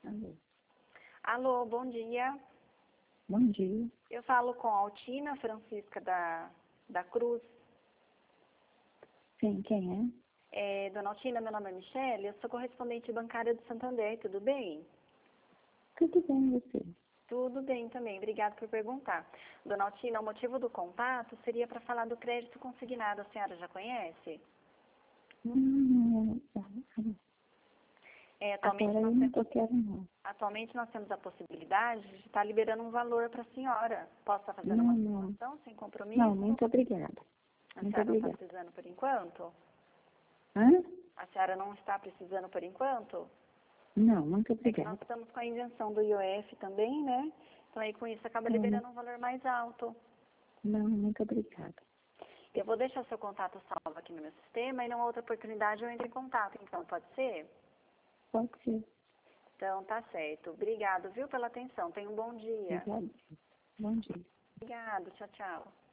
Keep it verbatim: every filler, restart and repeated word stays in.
Alô. Alô, bom dia. Bom dia. Eu falo com a Altina Francisca da, da Cruz. Sim, quem É, dona Altina, meu nome é Michele, eu sou correspondente bancária do Santander, tudo bem? é? Tudo bem, você? Tudo bem também, obrigada por perguntar. Dona Altina, o motivo do contato seria para falar do crédito consignado, a senhora já conhece? Hum, É, agora atualmente, eu nós não temos, tô querendo, não. atualmente nós temos a possibilidade de estar liberando um valor para a senhora. Posso estar fazendo Não, uma não. simulação sem compromisso? Não, muito obrigada. A Muito senhora não está obrigada. precisando por enquanto? Hã? A senhora não está precisando por enquanto? Não, muito É que nós obrigada. estamos com a isenção do I O F também, né? Então aí com isso acaba Não, liberando um valor mais alto. não, muito obrigada. Eu vou deixar seu contato salvo aqui no meu sistema e numa outra oportunidade eu entro em contato, então pode ser? Pode ser. Então tá certo. Obrigado, viu, pela atenção. Tenha um bom dia. Obrigada. Bom dia. Obrigado, tchau, tchau.